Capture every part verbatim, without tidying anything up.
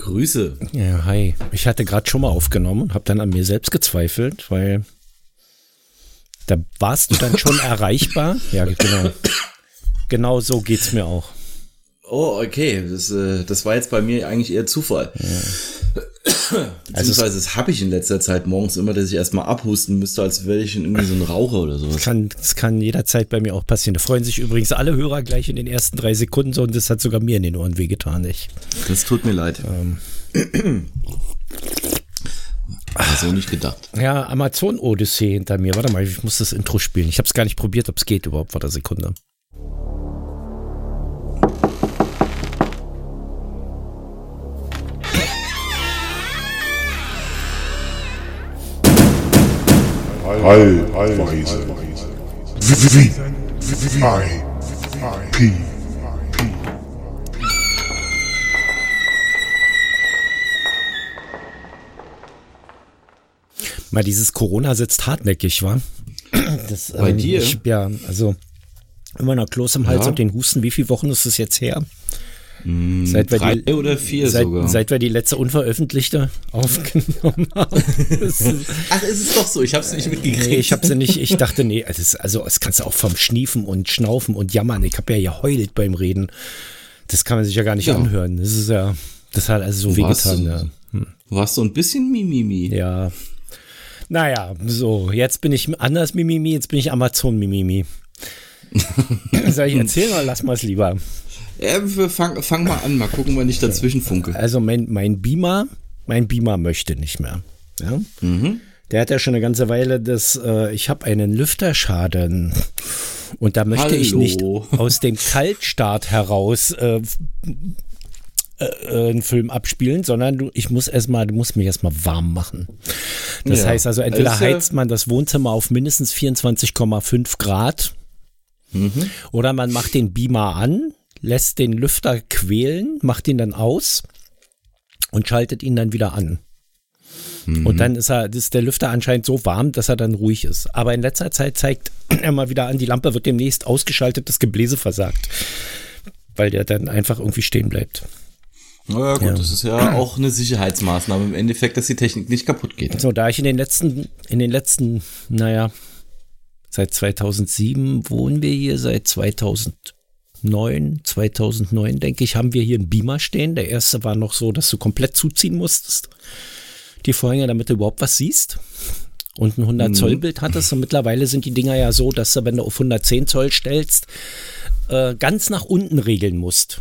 Grüße. Ja, hi. Ich hatte gerade schon mal aufgenommen und habe dann an mir selbst gezweifelt, weil da warst du dann schon erreichbar. Ja, genau. Genau so geht's mir auch. Oh, okay. Das, äh, das war jetzt bei mir eigentlich eher Zufall. Ja. Beziehungsweise also das habe ich in letzter Zeit morgens immer, dass ich erstmal abhusten müsste, als wäre ich in irgendwie so ein Raucher oder sowas. Das kann, das kann jederzeit bei mir auch passieren. Da freuen sich übrigens alle Hörer gleich in den ersten drei Sekunden so und das hat sogar mir in den Ohren wehgetan. Ich. Das tut mir leid. Ähm. Aber so nicht gedacht. Ja, Amazon-Odyssee hinter mir. Warte mal, ich muss das Intro spielen. Ich habe es gar nicht probiert, ob es geht überhaupt. Warte, Sekunde. Allweise. V I P. Mal dieses Corona sitzt hartnäckig, wa? Das, Bei ähm, dir? Ich, ja, also immer noch Kloß im Hals Ja. und den Husten. Wie viele Wochen ist es jetzt her? Mm, Seit wir drei die, oder vier seit, sogar. Seit wir die letzte unveröffentlichte aufgenommen haben. Das, Ach, ist es doch so. Ich habe es nicht mitgekriegt. nee, ich habe sie nicht. Ich dachte, nee, also, es- also das kannst du auch vom Schniefen und Schnaufen und Jammern. Ich habe ja geheult beim Reden. Das kann man sich ja gar nicht Ja. anhören. Das ist ja, das hat also so Du warst wehgetan. so- Ja. Hm. Du warst so ein bisschen Mimimi. Ja. Naja, so, jetzt bin ich anders Mimimi, jetzt bin ich Amazon-Mimimi. Soll ich erzählen oder lass mal es lieber? Ja, wir fang, fang mal an, mal gucken, wann ich dazwischen funke. Also mein, mein Beamer, mein Beamer möchte nicht mehr. Ja? Mhm. Der hat ja schon eine ganze Weile das, äh, ich habe einen Lüfterschaden. Und da möchte ich Hallo. nicht aus dem Kaltstart heraus äh, äh, einen Film abspielen, sondern du, ich muss erstmal, du musst mich erstmal warm machen. Das Ja. heißt also, entweder Also ist ja- heizt man das Wohnzimmer auf mindestens vierundzwanzig Komma fünf Grad Mhm. oder man macht den Beamer an, lässt den Lüfter quälen, macht ihn dann aus und schaltet ihn dann wieder an. Mhm. Und dann ist er, ist der Lüfter anscheinend so warm, dass er dann ruhig ist. Aber in letzter Zeit zeigt er mal wieder an, die Lampe wird demnächst ausgeschaltet, das Gebläse versagt. Weil der dann einfach irgendwie stehen bleibt. Na ja, gut, Ja. das ist ja auch eine Sicherheitsmaßnahme im Endeffekt, dass die Technik nicht kaputt geht. So, da ich in den letzten, in den letzten, naja, seit zweitausendsieben wohnen wir hier, seit zweitausendneun, zweitausendneun denke ich, haben wir hier einen Beamer stehen. Der erste war noch so, dass du komplett zuziehen musstest. Die Vorhänge, damit du überhaupt was siehst. Und ein hundert Zoll Bild hattest. Und mittlerweile sind die Dinger ja so, dass du, wenn du auf hundertzehn Zoll stellst, äh, ganz nach unten regeln musst.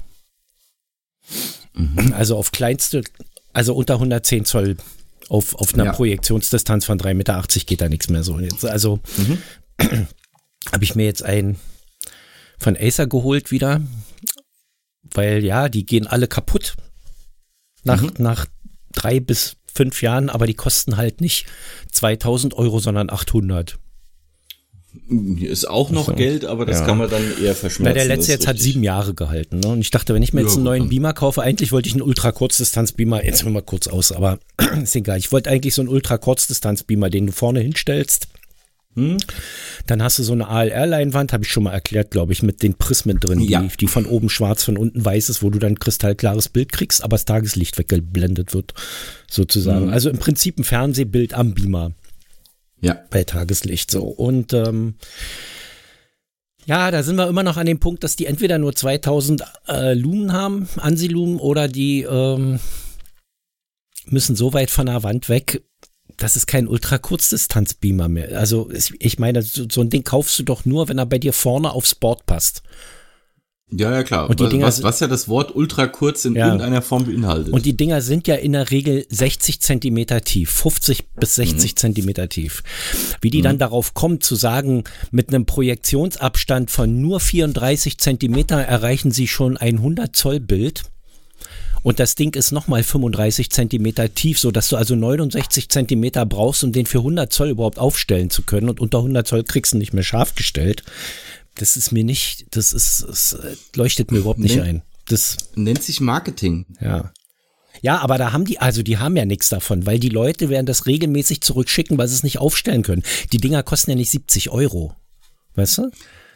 Mhm. Also auf kleinste, also unter hundertzehn Zoll auf, auf einer Ja. Projektionsdistanz von drei Meter achtzig geht da nichts mehr so. Und jetzt, also Mhm. habe ich mir jetzt einen von Acer geholt wieder, weil ja, die gehen alle kaputt nach, Mhm. nach drei bis fünf Jahren, aber die kosten halt nicht zweitausend Euro, sondern achthundert. Ist auch noch So. Geld, aber das Ja. kann man dann eher verschmerzen. Weil der das letzte ist jetzt hat richtig. sieben Jahre gehalten. Ne? Und ich dachte, wenn ich mir jetzt Ja, einen gut, neuen dann. Beamer kaufe, eigentlich wollte ich einen Ultra-Kurzdistanz-Beamer, jetzt mal kurz aus, aber ist egal. Ich wollte eigentlich so einen Ultra-Kurzdistanz-Beamer, den du vorne hinstellst. Hm? Dann hast du so eine A L R-Leinwand, habe ich schon mal erklärt, glaube ich, mit den Prismen drin, Ja. die, die von oben schwarz, von unten weiß ist, wo du dann kristallklares Bild kriegst, aber das Tageslicht weggeblendet wird, sozusagen. Mhm. Also im Prinzip ein Fernsehbild am Beamer Ja. bei Tageslicht so. Und ähm, ja, da sind wir immer noch an dem Punkt, dass die entweder nur zweitausend äh, Lumen haben, Ansilumen, oder die ähm, müssen so weit von der Wand weg, das ist kein Ultra-Kurzdistanz-Beamer mehr. Also ich, ich meine, so, so ein Ding kaufst du doch nur, wenn er bei dir vorne aufs Board passt. Ja, ja, klar. Und die was, Dinger was, sind- was ja das Wort ultra kurz in Ja. irgendeiner Form beinhaltet. Und die Dinger sind ja in der Regel sechzig Zentimeter tief, fünfzig bis Mhm. sechzig Zentimeter tief. Wie die dann darauf kommen zu sagen, mit einem Projektionsabstand von nur vierunddreißig Zentimeter erreichen sie schon ein hundert Zoll Bild. Und das Ding ist nochmal fünfunddreißig Zentimeter tief, sodass du also neunundsechzig Zentimeter brauchst, um den für hundert Zoll überhaupt aufstellen zu können. Und unter hundert Zoll kriegst du ihn nicht mehr scharf gestellt. Das ist mir nicht, das ist, das leuchtet mir überhaupt nicht Nee. ein. Das, Nennt sich Marketing. ja. Ja, aber da haben die, also die haben ja nichts davon, weil die Leute werden das regelmäßig zurückschicken, weil sie es nicht aufstellen können. Die Dinger kosten ja nicht siebzig Euro. Weißt du?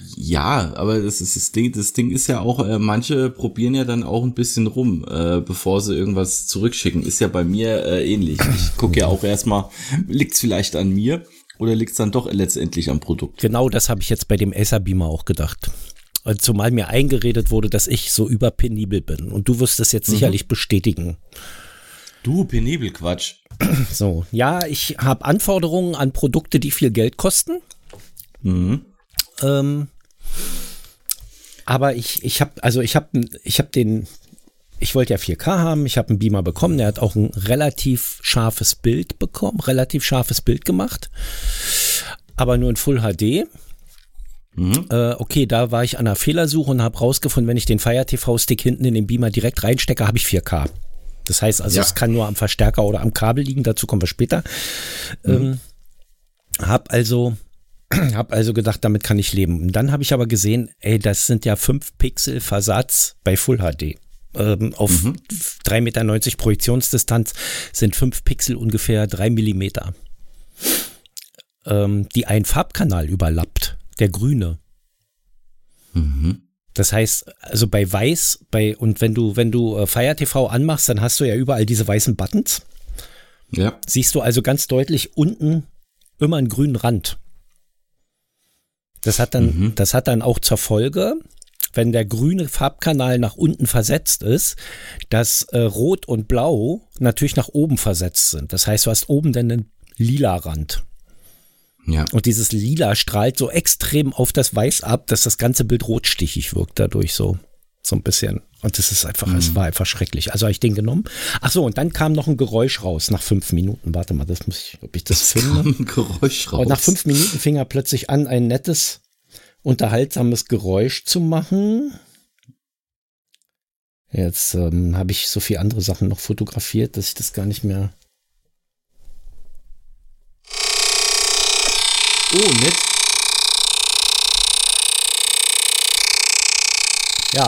Ja, aber das ist das Ding, das Ding ist ja auch, äh, manche probieren ja dann auch ein bisschen rum, äh, bevor sie irgendwas zurückschicken. Ist ja bei mir äh, ähnlich. Ich gucke ja auch erstmal, liegt's vielleicht an mir oder liegt's dann doch letztendlich am Produkt? Genau, das habe ich jetzt bei dem Acer Beamer auch gedacht. Zumal mir eingeredet wurde, dass ich so überpenibel bin. Und du wirst das jetzt mhm. sicherlich bestätigen. Du, penibel Quatsch. So, ja, ich habe Anforderungen an Produkte, die viel Geld kosten. Mhm. Ähm, aber ich, ich habe, also ich habe, ich habe den, ich wollte ja vier K haben, ich habe einen Beamer bekommen, der hat auch ein relativ scharfes Bild bekommen, relativ scharfes Bild gemacht, aber nur in Full H D. Mhm. Äh, okay, da war ich an einer Fehlersuche und habe rausgefunden, wenn ich den Fire T V-Stick hinten in den Beamer direkt reinstecke, habe ich vier K. Das heißt also, ja. es kann nur am Verstärker oder am Kabel liegen, dazu kommen wir später. Mhm. Ähm, hab also, hab also gedacht, damit kann ich leben. Und dann habe ich aber gesehen, ey, das sind ja fünf Pixel Versatz bei Full H D. Ähm, auf mhm. drei Meter neunzig Projektionsdistanz sind fünf Pixel ungefähr drei Millimeter. Ähm, die einen Farbkanal überlappt. Der grüne. Mhm. Das heißt, also bei Weiß, bei, und wenn du, wenn du äh, Fire T V anmachst, dann hast du ja überall diese weißen Buttons. Ja. Siehst du also ganz deutlich unten immer einen grünen Rand. Das hat dann, mhm. das hat dann auch zur Folge, wenn der grüne Farbkanal nach unten versetzt ist, dass äh, Rot und Blau natürlich nach oben versetzt sind. Das heißt, du hast oben dann einen lila Rand. Ja. Und dieses Lila strahlt so extrem auf das Weiß ab, dass das ganze Bild rotstichig wirkt dadurch so, so ein bisschen. Und das ist einfach, mhm. es war einfach schrecklich. Also habe ich den genommen. Ach so, und dann kam noch ein Geräusch raus nach fünf Minuten. Warte mal, das muss ich, ob ich das finde. Kam ein Geräusch raus. Und nach fünf Minuten fing er plötzlich an, ein nettes, unterhaltsames Geräusch zu machen. Jetzt ähm, habe ich so viele andere Sachen noch fotografiert, dass ich das gar nicht mehr... Oh, nett. Ja.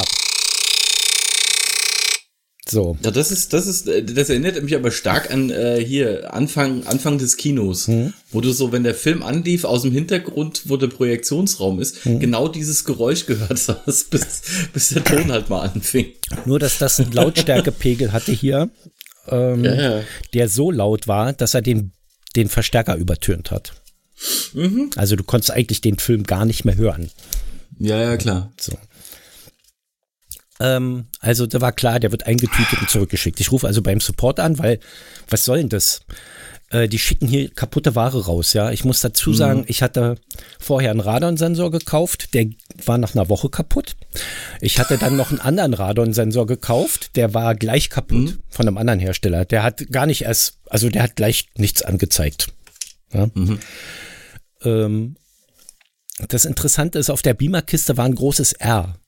So. Ja, das ist, das ist, das erinnert mich aber stark an äh, hier Anfang, Anfang des Kinos, hm. wo du so, wenn der Film anlief, aus dem Hintergrund, wo der Projektionsraum ist, hm. genau dieses Geräusch gehört hast, bis, bis der Ton halt mal anfing. Nur, dass das einen Lautstärkepegel hatte hier, ähm, ja, ja. der so laut war, dass er den, den Verstärker übertönt hat. Mhm. Also du konntest eigentlich den Film gar nicht mehr hören. Ja, ja, klar. So. Ähm, also da war klar, der wird eingetütet und zurückgeschickt. Ich rufe also beim Support an, weil, was soll denn das? Äh, die schicken hier kaputte Ware raus, ja. Ich muss dazu sagen, mhm. ich hatte vorher einen Radon-Sensor gekauft, der war nach einer Woche kaputt. Ich hatte dann noch einen anderen Radon-Sensor gekauft, der war gleich kaputt mhm. von einem anderen Hersteller. Der hat gar nicht erst, also der hat gleich nichts angezeigt. Ja. Mhm. Ähm, das Interessante ist, auf der Beamer-Kiste war ein großes R.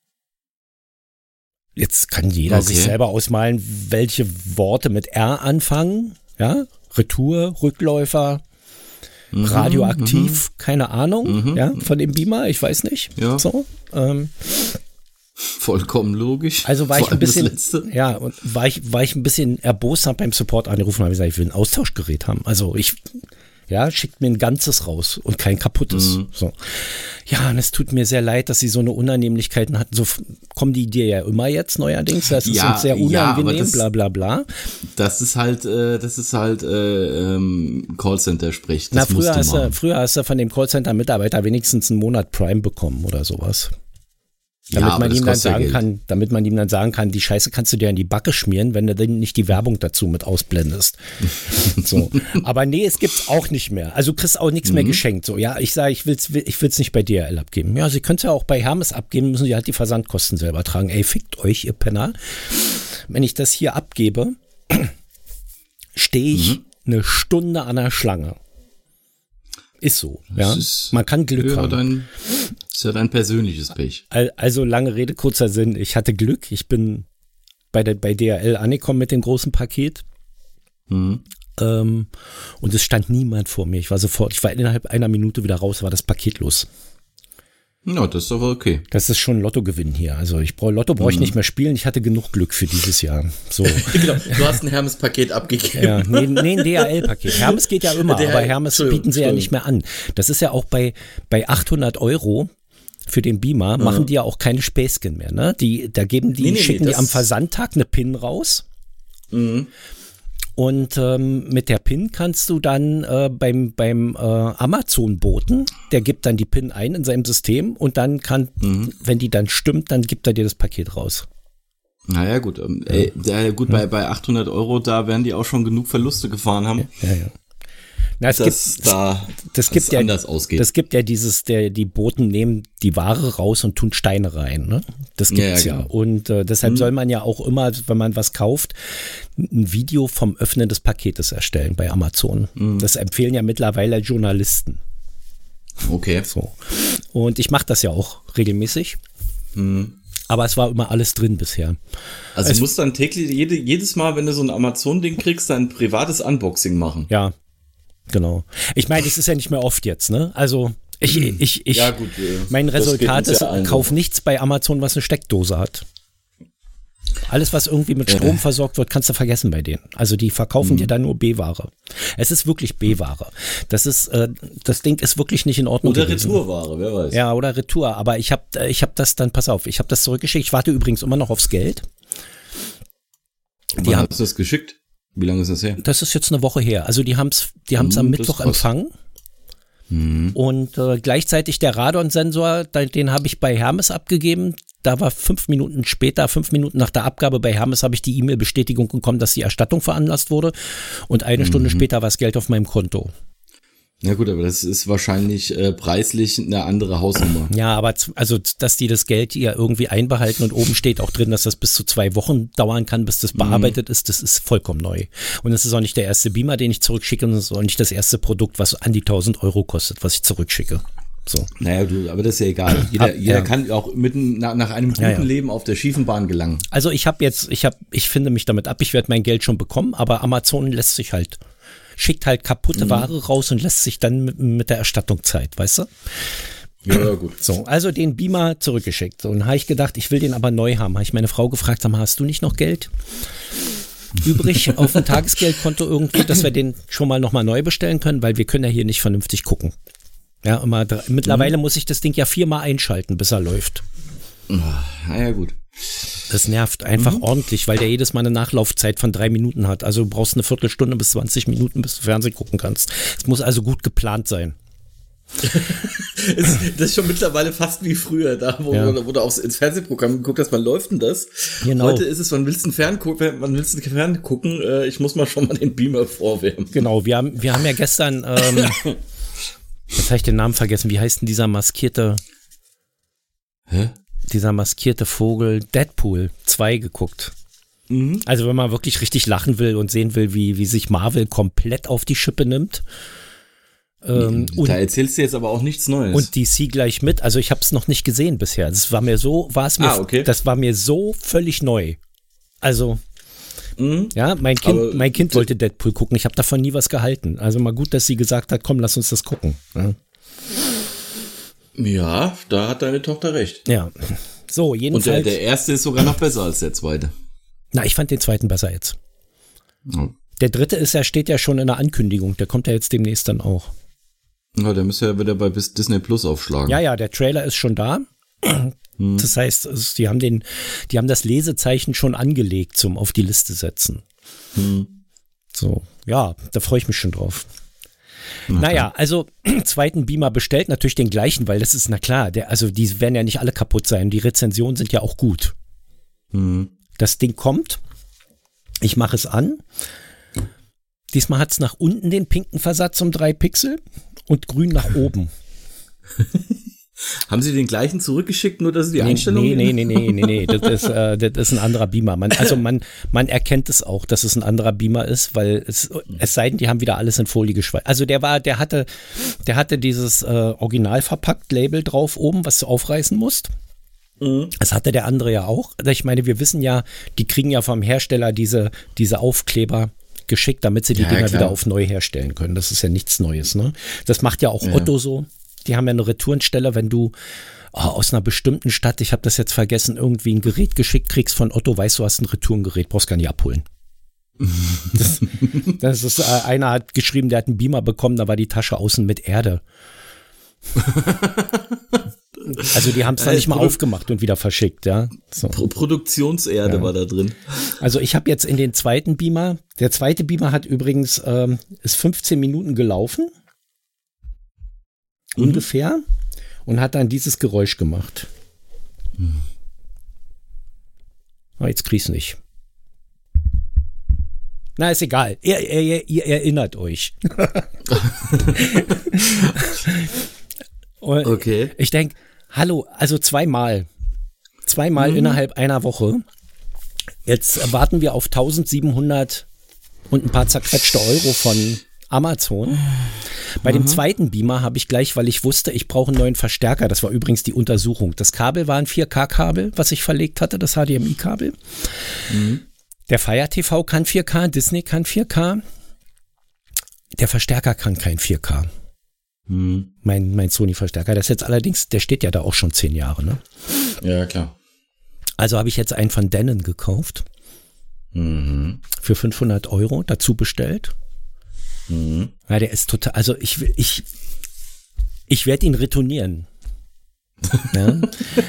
Jetzt kann jeder okay. sich selber ausmalen, welche Worte mit R anfangen. Ja, Retour, Rückläufer, mhm, radioaktiv, mhm. keine Ahnung, mhm. ja, von dem Beamer, ich weiß nicht. Ja. So, ähm, vollkommen logisch. Also war ich ein bisschen, ja, und war ich, war ich ein bisschen erbost, hab beim Support angerufen und habe gesagt, ich will ein Austauschgerät haben. Also ich, ja, schickt mir ein ganzes raus und kein kaputtes. Mhm. So. Ja, und es tut mir sehr leid, dass sie so eine Unannehmlichkeiten hatten. So kommen die dir ja immer jetzt neuerdings. Das ist ja, uns sehr unangenehm, ja, das, bla bla bla. Das ist halt, äh, das ist halt äh, ähm, Callcenter spricht. Na, früher hast, du, früher hast du von dem Callcenter-Mitarbeiter wenigstens einen Monat Prime bekommen oder sowas. Damit ja, man ihm dann sagen ja kann, damit man ihm dann sagen kann, die Scheiße kannst du dir in die Backe schmieren, wenn du dann nicht die Werbung dazu mit ausblendest. So. Aber nee, es gibt's auch nicht mehr. Also du kriegst auch nichts mhm. mehr geschenkt. So, ja, ich sage, ich will's, ich will's nicht bei D H L abgeben. Ja, sie können es ja auch bei Hermes abgeben, müssen sie halt die Versandkosten selber tragen. Ey, fickt euch, ihr Penner. Wenn ich das hier abgebe, stehe ich mhm. eine Stunde an der Schlange. Ist so, ja. Ist man kann Glück haben. Dein, ist ja dein persönliches Pech. Also lange Rede, kurzer Sinn. Ich hatte Glück. Ich bin bei der bei D H L angekommen mit dem großen Paket. Mhm. Ähm, und es stand niemand vor mir. Ich war sofort, ich war innerhalb einer Minute wieder raus, war das Paket los. Ja, das ist aber okay. Das ist schon ein Lottogewinn hier. Also ich brauche Lotto brauche ich mhm. nicht mehr spielen. Ich hatte genug Glück für dieses Jahr. So. Genau. Du hast ein Hermes-Paket abgegeben. Ja, nee, nee ein D H L-Paket. Hermes geht ja immer, aber Hermes bieten sie ja nicht mehr an. Das ist ja auch bei, bei achthundert Euro für den Beamer, mhm. machen die ja auch keine Späßchen mehr, ne? Die, da geben die, nee, nee, schicken nee, die am Versandtag eine PIN raus. Mhm. Und ähm, mit der PIN kannst du dann äh, beim, beim äh, Amazon-Boten, der gibt dann die PIN ein in seinem System und dann kann, mhm. wenn die dann stimmt, dann gibt er dir das Paket raus. Naja, gut. Ähm, ja. Ey, ja, gut, ja. bei, bei achthundert Euro, da werden die auch schon genug Verluste gefahren haben. Ja, ja. Na, es dass gibt, da das gibt ja, anders ausgeht. Das gibt ja dieses, der, die Boten nehmen die Ware raus und tun Steine rein, ne? Das gibt's ja. ja. Genau. Und äh, deshalb hm. soll man ja auch immer, wenn man was kauft, ein Video vom Öffnen des Paketes erstellen bei Amazon. Hm. Das empfehlen ja mittlerweile Journalisten. Okay. So. Und ich mache das ja auch regelmäßig. Hm. Aber es war immer alles drin bisher. Also du musst dann täglich, jede, jedes Mal, wenn du so ein Amazon-Ding kriegst, dann ein privates Unboxing machen. Ja. Genau. Ich meine, es ist ja nicht mehr oft jetzt, ne? Also ich, ich, ich, ja, gut, mein Resultat ist, ja kauf nichts bei Amazon, was eine Steckdose hat. Alles, was irgendwie mit Strom äh. versorgt wird, kannst du vergessen bei denen. Also die verkaufen mhm. dir dann nur B-Ware. Es ist wirklich B-Ware. Das ist, äh, das Ding ist wirklich nicht in Ordnung. Oder gewesen. Retourware, wer weiß. Ja, oder Retour. Aber ich habe, ich habe das dann, pass auf, ich habe das zurückgeschickt. Ich warte übrigens immer noch aufs Geld. Wann hast du das geschickt? Wie lange ist das her? Das ist jetzt eine Woche her. Also die haben es die haben's hm, am Mittwoch empfangen. Hm. Und äh, gleichzeitig der Radon-Sensor, den habe ich bei Hermes abgegeben. Da war fünf Minuten später, fünf Minuten nach der Abgabe bei Hermes, habe ich die E-Mail-Bestätigung bekommen, dass die Erstattung veranlasst wurde. Und eine mhm. Stunde später war das Geld auf meinem Konto. Ja gut, aber das ist wahrscheinlich äh, preislich eine andere Hausnummer. Ja, aber z- also, dass die das Geld ja irgendwie einbehalten und oben steht auch drin, dass das bis zu zwei Wochen dauern kann, bis das bearbeitet mhm. ist, das ist vollkommen neu. Und es ist auch nicht der erste Beamer, den ich zurückschicke, und es ist auch nicht das erste Produkt, was an die tausend Euro kostet, was ich zurückschicke. So. Naja, du, aber das ist ja egal. Jeder, Ab, jeder ja. kann auch mitten nach, nach einem guten ja, ja. Leben auf der schiefen Bahn gelangen. Also ich habe jetzt, ich habe, ich finde mich damit ab, ich werde mein Geld schon bekommen, aber Amazon lässt sich halt schickt halt kaputte mhm. Ware raus und lässt sich dann mit, mit der Erstattung Zeit, weißt du? Ja, gut. So, also den Beamer zurückgeschickt. Und habe ich gedacht, ich will den aber neu haben. Habe ich meine Frau gefragt, sag mal, hast du nicht noch Geld übrig auf dem Tagesgeldkonto irgendwie, dass wir den schon mal nochmal neu bestellen können, weil wir können ja hier nicht vernünftig gucken. Ja, immer, mittlerweile mhm. muss ich das Ding ja viermal einschalten, bis er läuft. Na ja, gut. Das nervt einfach mhm. ordentlich, weil der jedes Mal eine Nachlaufzeit von drei Minuten hat. Also du brauchst eine Viertelstunde bis zwanzig Minuten, bis du Fernsehen gucken kannst. Es muss also gut geplant sein. Das ist schon mittlerweile fast wie früher, da wo, ja. wo du aufs, ins Fernsehprogramm geguckt hast, wann läuft denn das? Genau. Heute ist es, wann willst du ein Fern gucken, wann willst du ein Fern gucken? Äh, ich muss mal schon mal den Beamer vorwärmen. Genau, wir haben, wir haben ja gestern, ähm, jetzt habe ich den Namen vergessen, wie heißt denn dieser maskierte, Hä? dieser maskierte Vogel, Deadpool zwei geguckt. Mhm. Also wenn man wirklich richtig lachen will und sehen will, wie, wie sich Marvel komplett auf die Schippe nimmt. Ähm, da und, erzählst du jetzt aber auch nichts Neues. Und D C gleich mit. Also ich habe es noch nicht gesehen bisher. Das war mir so, war es mir, ah, okay. das war mir so völlig neu. Also mhm. ja, mein Kind, aber mein Kind wollte Deadpool gucken. Ich habe davon nie was gehalten. Also mal gut, dass sie gesagt hat, komm, lass uns das gucken. Ja. Ja, da hat deine Tochter recht. Ja, so jedenfalls. Und der, der erste ist sogar noch besser als der zweite. Na, ich fand den zweiten besser jetzt. Oh. Der dritte ist ja, steht ja schon in der Ankündigung. Der kommt ja jetzt demnächst dann auch. Ja, der müsste ja wieder bei Disney Plus aufschlagen. Ja, ja, der Trailer ist schon da. Hm. Das heißt, die haben den, die haben das Lesezeichen schon angelegt zum auf die Liste setzen. Hm. So, ja, da freue ich mich schon drauf. Okay. Naja, also zweiten Beamer bestellt, natürlich den gleichen, weil das ist, na klar, der, also die werden ja nicht alle kaputt sein. Die Rezensionen sind ja auch gut. Hm. Das Ding kommt, ich mache es an. Diesmal hat es nach unten den pinken Versatz um drei Pixel und grün nach oben. Haben Sie den gleichen zurückgeschickt, nur dass Sie die nee, Einstellung Nee, nee, nee, nee, nee, nee, das ist, äh, das ist ein anderer Beamer. Man, also man, man erkennt es auch, dass es ein anderer Beamer ist, weil es, es sei denn, die haben wieder alles in Folie geschweißt. Also der war, der hatte, der hatte dieses äh, original verpackt Label drauf oben, was du aufreißen musst. Mhm. Das hatte der andere ja auch. Ich meine, wir wissen ja, die kriegen ja vom Hersteller diese, diese Aufkleber geschickt, damit sie die ja, Dinger klar. wieder auf neu herstellen können. Das ist ja nichts Neues, ne? Das macht ja auch ja. Otto so. Die haben ja eine Retourenstelle, wenn du oh, aus einer bestimmten Stadt, ich habe das jetzt vergessen, irgendwie ein Gerät geschickt kriegst von Otto, weißt du, hast ein Retourengerät, brauchst gar nicht abholen. das, das ist, äh, einer hat geschrieben, der hat einen Beamer bekommen, da war die Tasche außen mit Erde. Also die haben es dann nicht mal Produ- aufgemacht und wieder verschickt, ja. So. Pro- Produktionserde ja. war da drin. Also ich habe jetzt in den zweiten Beamer, der zweite Beamer hat übrigens, ähm, ist fünfzehn Minuten gelaufen. Mhm. Ungefähr. Und hat dann dieses Geräusch gemacht. Mhm. Oh, jetzt krieg's nicht. Na, ist egal. Ihr, ihr, ihr erinnert euch. Okay. Ich denke, hallo, also zweimal. Zweimal mhm. innerhalb einer Woche. Jetzt warten wir auf eintausendsiebenhundert und ein paar zerquetschte Euro von Amazon. Bei mhm. dem zweiten Beamer habe ich gleich, weil ich wusste, ich brauche einen neuen Verstärker. Das war übrigens die Untersuchung. Das Kabel war ein vier K-Kabel, was ich verlegt hatte, das H D M I-Kabel. Mhm. Der Fire T V kann vier K, Disney kann vier K. Der Verstärker kann kein vier K. Mhm. Mein, mein Sony-Verstärker. Das ist jetzt allerdings, der steht ja da auch schon zehn Jahre, ne? Ja, klar. Also habe ich jetzt einen von Denon gekauft. Mhm. Für fünfhundert Euro dazu bestellt. Mhm. Ja, der ist total, also ich will, ich, ich werde ihn retournieren. Ja?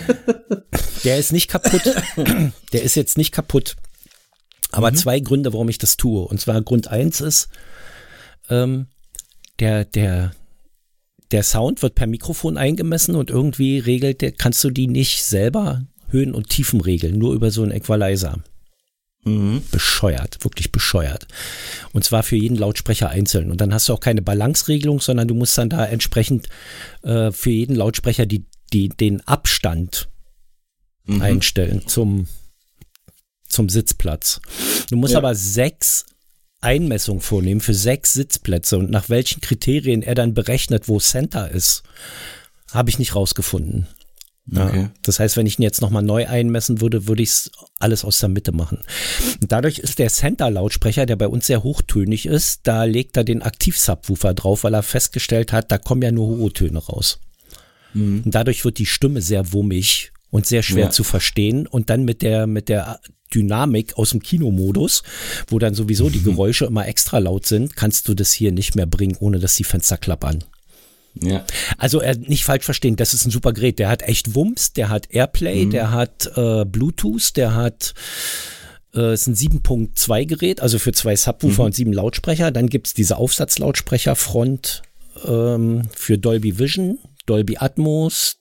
Der ist nicht kaputt. Der ist jetzt nicht kaputt. Aber mhm. zwei Gründe, warum ich das tue. Und zwar Grund eins ist, ähm, der, der, der Sound wird per Mikrofon eingemessen und irgendwie regelt der, kannst du die nicht selber Höhen und Tiefen regeln, nur über so einen Equalizer. Mhm. Bescheuert, wirklich bescheuert. Und zwar für jeden Lautsprecher einzeln. Und dann hast du auch keine Balanceregelung, sondern du musst dann da entsprechend äh, für jeden Lautsprecher die, die, den Abstand mhm. einstellen zum, zum Sitzplatz. Du musst ja. aber sechs Einmessungen vornehmen für sechs Sitzplätze und nach welchen Kriterien er dann berechnet, wo Center ist, habe ich nicht rausgefunden. Okay. Ja, das heißt, wenn ich ihn jetzt nochmal neu einmessen würde, würde ich es alles aus der Mitte machen. Und dadurch ist der Center-Lautsprecher, der bei uns sehr hochtönig ist, da legt er den Aktiv-Subwoofer drauf, weil er festgestellt hat, da kommen ja nur hohe Töne raus. Mhm. Und dadurch wird die Stimme sehr wummig und sehr schwer ja. zu verstehen. Und dann mit der, mit der Dynamik aus dem Kinomodus, wo dann sowieso mhm. die Geräusche immer extra laut sind, kannst du das hier nicht mehr bringen, ohne dass die Fenster klappern. Ja. Also äh, nicht falsch verstehen, das ist ein super Gerät. Der hat echt Wumms, der hat Airplay, mhm. der hat äh, Bluetooth, der hat äh, ist ein sieben Punkt zwei Gerät, also für zwei Subwoofer mhm. und sieben Lautsprecher. Dann gibt's diese Aufsatzlautsprecher Front ähm, für Dolby Vision, Dolby Atmos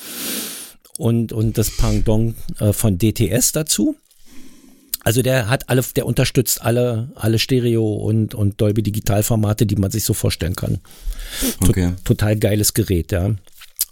und, und das Pendant äh, von D T S dazu. Also der hat alle, der unterstützt alle, alle Stereo und, und Dolby Digitalformate, die man sich so vorstellen kann. Okay. T- total geiles Gerät, ja. Und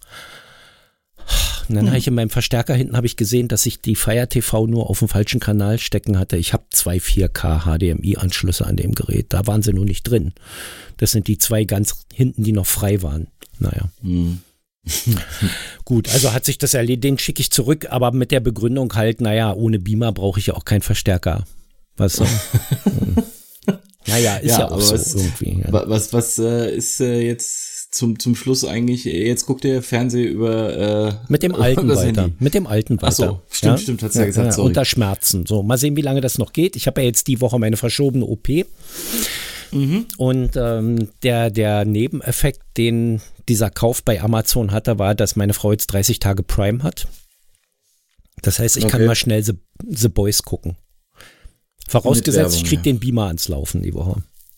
dann hm. habe ich in meinem Verstärker hinten habe ich gesehen, dass ich die Fire T V nur auf dem falschen Kanal stecken hatte. Ich habe zwei vier K H D M I-Anschlüsse an dem Gerät. Da waren sie nur nicht drin. Das sind die zwei ganz hinten, die noch frei waren. Naja. Hm. Gut, also hat sich das erledigt, den schicke ich zurück, aber mit der Begründung halt, naja, ohne Beamer brauche ich ja auch keinen Verstärker. Was so? Naja, ist ja, ja auch so was, irgendwie. Ja. Was, was äh, ist äh, jetzt zum, zum Schluss eigentlich, jetzt guckt der Fernseher über äh, mit dem alten weiter, Handy. Mit dem alten weiter. Ach so, stimmt, ja? stimmt, hat's ja, ja gesagt, ja, sorry. Unter Schmerzen. So, mal sehen, wie lange das noch geht. Ich habe ja jetzt die Woche meine verschobene O P. Mhm. Und ähm, der, der Nebeneffekt, den dieser Kauf bei Amazon hatte, war, dass meine Frau jetzt dreißig Tage Prime hat. Das heißt, ich okay. kann mal schnell The, The Boys gucken. Vorausgesetzt, ich kriege den Beamer ans Laufen die Woche.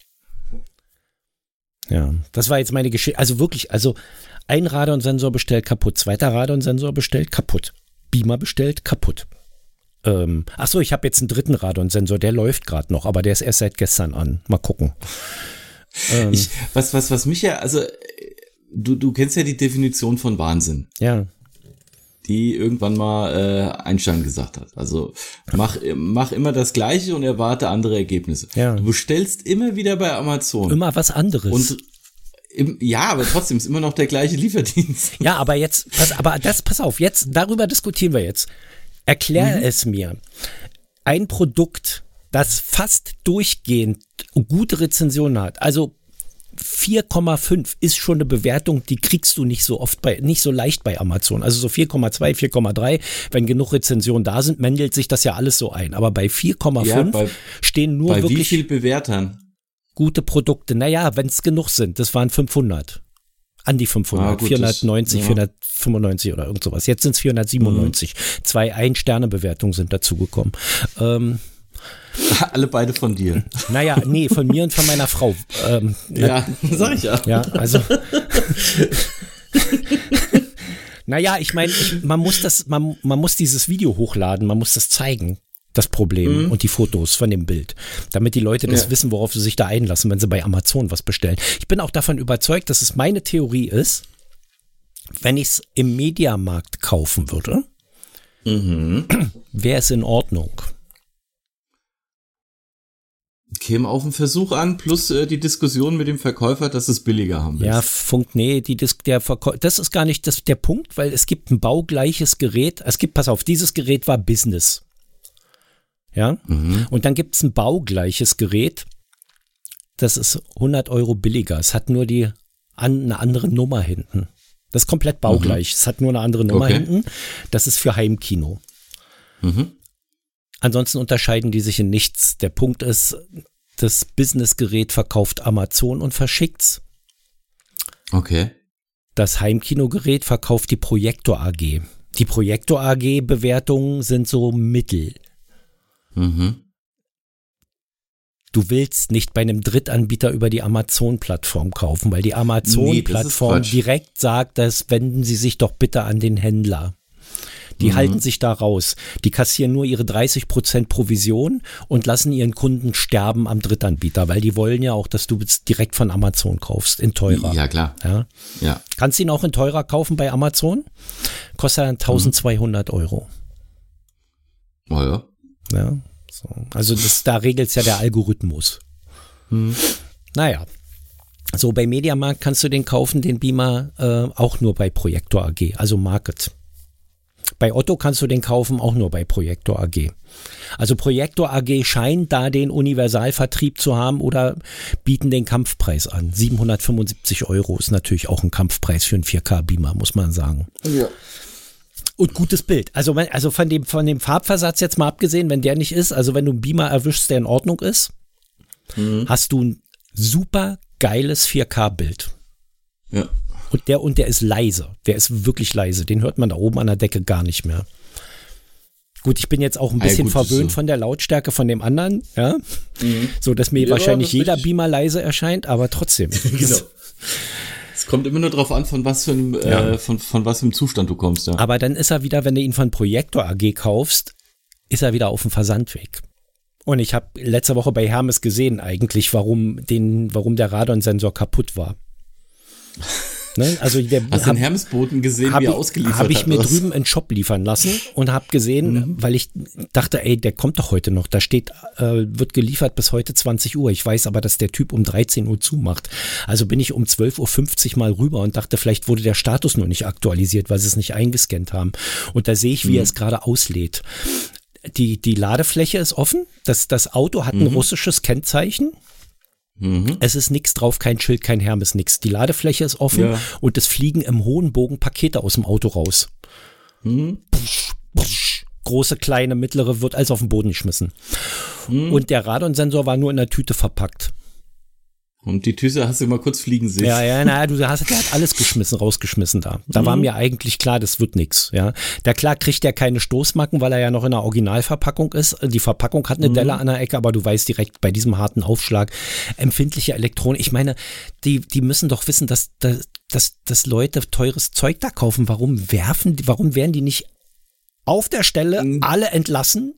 Ja, das war jetzt meine Geschichte. Also wirklich, also ein Radon-Sensor bestellt, kaputt. Zweiter Radon-Sensor bestellt, kaputt. Beamer bestellt, kaputt. Ähm, ach so, ich habe jetzt einen dritten Radon-Sensor, der läuft gerade noch, aber der ist erst seit gestern an. Mal gucken. Ähm, ich, was, was, was mich ja, also du, du kennst ja die Definition von Wahnsinn. Ja. Die irgendwann mal äh, Einstein gesagt hat. Also mach, mach immer das Gleiche und erwarte andere Ergebnisse. Ja. Du bestellst immer wieder bei Amazon. Immer was anderes. Und im, ja, aber trotzdem ist immer noch der gleiche Lieferdienst. Ja, aber jetzt, pass, aber das, pass auf, jetzt, darüber diskutieren wir jetzt. Erklär mhm. es mir. Ein Produkt, das fast durchgehend gute Rezensionen hat, also vier Komma fünf ist schon eine Bewertung, die kriegst du nicht so oft bei, nicht so leicht bei Amazon. Also so vier Komma zwei, vier Komma drei, wenn genug Rezensionen da sind, pendelt sich das ja alles so ein. Aber bei vier Komma fünf ja, stehen nur bei wirklich wie viel Bewertern? Gute Produkte. Naja, wenn es genug sind, das waren fünfhundert. An die fünfhundert, Ah, gut, vierhundertneunzig, das- ja. vierhundertfünfundneunzig oder irgend sowas. Jetzt sind es vierhundertsiebenundneunzig. Mhm. Zwei Ein-Sterne-Bewertungen sind dazugekommen. Ähm, Alle beide von dir. naja, nee, von mir und von meiner Frau. Ähm, Ja, sag ich ja. Ja, also. Naja, ich meine, ich, man muss das, man, man muss dieses Video hochladen, man muss das zeigen, das Problem Mhm. und die Fotos von dem Bild, damit die Leute das Ja. wissen, worauf sie sich da einlassen, wenn sie bei Amazon was bestellen. Ich bin auch davon überzeugt, dass es meine Theorie ist, wenn ich es im Mediamarkt kaufen würde, Mhm. wäre es in Ordnung. Käme auf den Versuch an, plus äh, die Diskussion mit dem Verkäufer, dass es billiger haben Ja, willst. Funk, nee, die, Dis- der Verkäu- das ist gar nicht das, der Punkt, weil es gibt ein baugleiches Gerät. Es gibt, pass auf, dieses Gerät war Business. Ja, Mhm. und dann gibt es ein baugleiches Gerät, das ist hundert Euro billiger. Es hat nur die an, eine andere Nummer hinten. Das ist komplett baugleich. Es hat nur eine andere Nummer Okay. hinten. Das ist für Heimkino. Mhm. Ansonsten unterscheiden die sich in nichts. Der Punkt ist, das Businessgerät verkauft Amazon und verschickt's. Okay. Das Heimkinogerät verkauft die Projektor A G. Die Projektor A G-Bewertungen sind so mittel. Mhm. Du willst nicht bei einem Drittanbieter über die Amazon-Plattform kaufen, weil die Nee, das ist Amazon-Plattform Quatsch. direkt sagt, dass wenden Sie sich doch bitte an den Händler. Die Mhm. halten sich da raus. Die kassieren nur ihre dreißig Prozent Provision und lassen ihren Kunden sterben am Drittanbieter, weil die wollen ja auch, dass du es direkt von Amazon kaufst, in teurer. Ja, klar. Ja. Ja. Kannst ihn auch in teurer kaufen bei Amazon? Kostet dann eintausendzweihundert Euro. Oh ja. Ja, so. Also das, da regelt es ja der Algorithmus. Naja, so bei Mediamarkt kannst du den kaufen, den Beamer, äh, auch nur bei Projektor A G, also Market. Bei Otto kannst du den kaufen, auch nur bei Projektor A G. Also Projektor A G scheint da den Universalvertrieb zu haben oder bieten den Kampfpreis an. siebenhundertfünfundsiebzig Euro ist natürlich auch ein Kampfpreis für einen vier K Beamer, muss man sagen. Ja. Und gutes Bild. Also, wenn- also von dem, von dem Farbversatz jetzt mal abgesehen, wenn der nicht ist, also wenn du einen Beamer erwischst, der in Ordnung ist, Mhm. hast du ein super geiles vier K Bild. Ja. Und der, und der ist leise. Der ist wirklich leise. Den hört man da oben an der Decke gar nicht mehr. Gut, ich bin jetzt auch ein Ah, ja, bisschen gut, das verwöhnt ist so. von der Lautstärke von dem anderen, ja. Mhm. So, dass mir Ja, wahrscheinlich das ist jeder richtig. Beamer leise erscheint, aber trotzdem. Genau. Es kommt immer nur drauf an, von was für einem, Ja. äh, von, von was für einem Zustand du kommst, ja. Aber dann ist er wieder, wenn du ihn von Projektor A G kaufst, ist er wieder auf dem Versandweg. Und ich habe letzte Woche bei Hermes gesehen eigentlich, warum, den, warum der Radon-Sensor kaputt war. Ne? Also der Hast du den Hermesboten gesehen, Habe wie er ich, ausgeliefert hab ich hat? mir oder? drüben in den Shop liefern lassen und habe gesehen, Mhm. weil ich dachte, ey, der kommt doch heute noch. Da steht, äh, wird geliefert bis heute zwanzig Uhr. Ich weiß aber, dass der Typ um dreizehn Uhr zumacht. Also bin ich um zwölf Uhr fünfzig mal rüber und dachte, vielleicht wurde der Status noch nicht aktualisiert, weil sie es nicht eingescannt haben. Und da sehe ich, wie Mhm. er es gerade auslädt. Die, die Ladefläche ist offen. Das, das Auto hat ein Mhm. russisches Kennzeichen. Mhm. Es ist nichts drauf, kein Schild, kein Hermes, nix. Die Ladefläche ist offen Ja. und es fliegen im hohen Bogen Pakete aus dem Auto raus. Mhm. Große, kleine, mittlere wird alles auf den Boden geschmissen. Mhm. Und der Radon-Sensor war nur in der Tüte verpackt. Und die Tüte hast du mal kurz fliegen sehen. Ja, ja, naja, du hast, der hat alles geschmissen, rausgeschmissen da. Da war Mhm. mir eigentlich klar, das wird nix. Ja, der klar kriegt ja keine Stoßmacken, weil er ja noch in der Originalverpackung ist. Die Verpackung hat eine Mhm. Delle an der Ecke, aber du weißt direkt bei diesem harten Aufschlag, empfindliche Elektronik. Ich meine, die, die müssen doch wissen, dass, dass, dass, dass Leute teures Zeug da kaufen. Warum werfen, die- warum werden die nicht auf der Stelle Mhm. alle entlassen?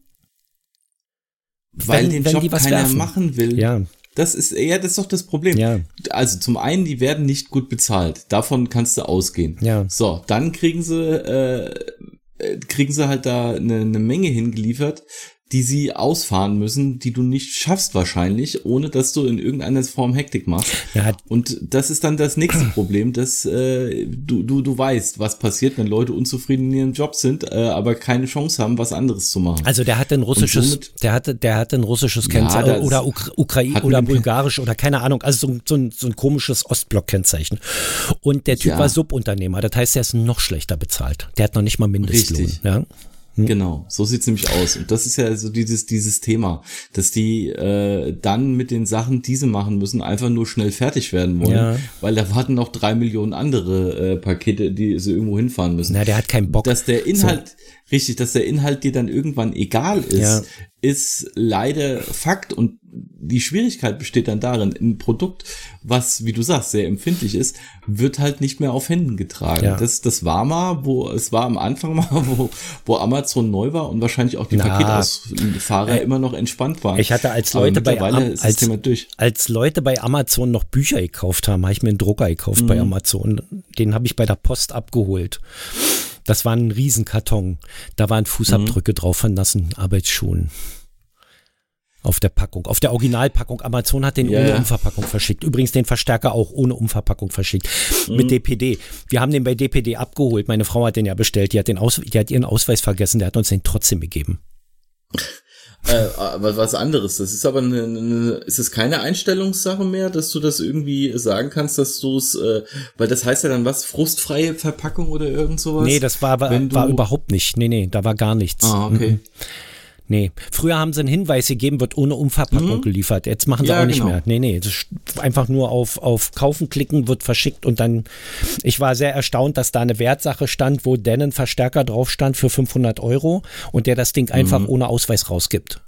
Weil wenn- den wenn Job die was keiner werfen. machen will. Ja, Das ist, ja, das ist doch das Problem. ja, Also zum einen, die werden nicht gut bezahlt. Davon kannst du ausgehen. ja. So, dann kriegen sie, äh, äh, kriegen sie halt da eine, eine Menge hingeliefert, die sie ausfahren müssen, die du nicht schaffst wahrscheinlich, ohne dass du in irgendeiner Form Hektik machst. Ja, Und das ist dann das nächste Problem, dass äh, du, du, du weißt, was passiert, wenn Leute unzufrieden in ihrem Job sind, äh, aber keine Chance haben, was anderes zu machen. Also der hatte ein russisches, somit- der hatte, der hatte ein russisches Ja, Kennzeichen das oder Ukra Ukraine hat oder mit dem- bulgarisch oder keine Ahnung, also so, ein- so, ein, so ein komisches Ostblock-Kennzeichen. Und der Typ Ja. war Subunternehmer, das heißt, er ist noch schlechter bezahlt. Der hat noch nicht mal Mindestlohn. Richtig. Ja? Genau, so sieht's nämlich aus. Und das ist ja so dieses dieses Thema, dass die äh, dann mit den Sachen, die sie machen müssen, einfach nur schnell fertig werden wollen, Ja. weil da warten noch drei Millionen andere äh, Pakete, die sie irgendwo hinfahren müssen. Na, der hat keinen Bock. Dass der Inhalt, richtig, dass der Inhalt dir dann irgendwann egal ist, Ja. ist leider Fakt. Und die Schwierigkeit besteht dann darin, ein Produkt, was, wie du sagst, sehr empfindlich ist, wird halt nicht mehr auf Händen getragen. Ja. Das, das war mal, wo, es war am Anfang mal, wo, wo Amazon neu war und wahrscheinlich auch die Na. Paketausfahrer Äh, immer noch entspannt waren. Ich hatte als Aber Leute bei mittlerweile Am- ist das als, Thema durch. als Leute bei Amazon noch Bücher gekauft haben, habe ich mir einen Drucker gekauft bei Amazon. Den habe ich bei der Post abgeholt. Das war ein Riesenkarton. Da waren Fußabdrücke drauf von nassen Arbeitsschuhen. Auf der Packung, auf der Originalpackung. Amazon hat den Ja, ohne ja. Umverpackung verschickt. Übrigens den Verstärker auch ohne Umverpackung verschickt. Mit D P D. Wir haben den bei D P D abgeholt. Meine Frau hat den ja bestellt. Die hat, den Aus, die hat ihren Ausweis vergessen. Der hat uns den trotzdem gegeben. Äh, aber was anderes. Das ist aber eine, eine, ist es keine Einstellungssache mehr, dass du das irgendwie sagen kannst, dass du es, äh, weil das heißt ja dann was, frustfreie Verpackung oder irgend sowas? Nee, das war, war, Wenn du- war überhaupt nicht. Nee, nee, da war gar nichts. Ah, okay. Mhm. Nee, früher haben sie einen Hinweis gegeben, wird ohne Umverpackung geliefert. Jetzt machen sie Ja, auch nicht genau. mehr. Nee, nee, das ist einfach nur auf, auf Kaufen klicken, wird verschickt und dann, ich war sehr erstaunt, dass da eine Wertsache stand, wo Denon Verstärker drauf stand für fünfhundert Euro und der das Ding einfach ohne Ausweis rausgibt.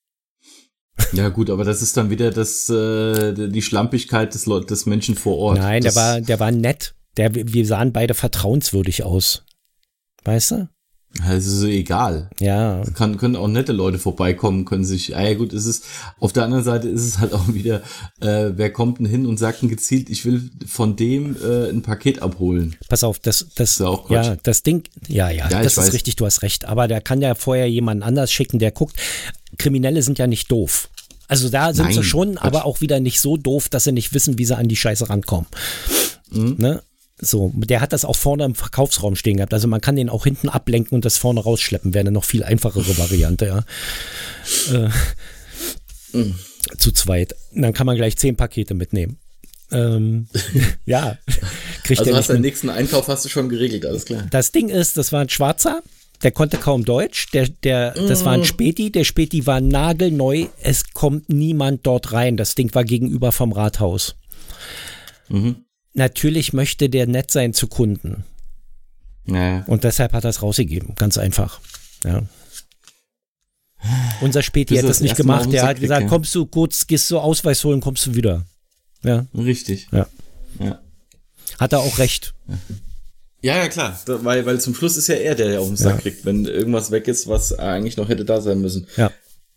Ja gut, aber das ist dann wieder das, äh, die Schlampigkeit des, Leut- des Menschen vor Ort. Nein, das, der war, der war nett. Der, wir sahen beide vertrauenswürdig aus. Weißt du? Das ist so egal. Ja. Kann, können auch nette Leute vorbeikommen, können sich, ah ja gut, es ist, auf der anderen Seite ist es halt auch wieder, äh, wer kommt denn hin und sagt denn gezielt, ich will von dem äh, ein Paket abholen. Pass auf, das, das, Ist ja auch Quatsch. ja, das Ding, ja, ja, Ja, das ich ist weiß. richtig, du hast recht. Aber der kann ja vorher jemanden anders schicken, der guckt. Kriminelle sind ja nicht doof. Also da sind Nein, sie schon, Quatsch. aber auch wieder nicht so doof, dass sie nicht wissen, wie sie an die Scheiße rankommen. Mhm. Ne? So, der hat das auch vorne im Verkaufsraum stehen gehabt. Also man kann den auch hinten ablenken und das vorne rausschleppen. Wäre eine noch viel einfachere Variante, ja. Äh, Mhm. Zu zweit. Und dann kann man gleich zehn Pakete mitnehmen. Ähm, ja. Kriegt Also der hast nicht deinen mit. nächsten Einkauf hast du schon geregelt, alles klar. Das Ding ist, das war ein Schwarzer, der konnte kaum Deutsch, der, der, das war ein Späti, der Späti war nagelneu, es kommt niemand dort rein, das Ding war gegenüber vom Rathaus. Mhm. Natürlich möchte der nett sein zu Kunden Naja. und deshalb hat er es rausgegeben, ganz einfach, ja. Unser Späti Bis hat er das das nicht erste Mal gemacht, auf den der Sack hat kriegt, gesagt, ja. kommst du kurz, gehst du Ausweis holen, kommst du wieder. Ja, Richtig. ja. Ja. Hat er auch recht. Ja, ja, klar. Da, weil, weil zum Schluss ist ja er, der ja auf den Sack Ja. kriegt, wenn irgendwas weg ist, was eigentlich noch hätte da sein müssen. Ja.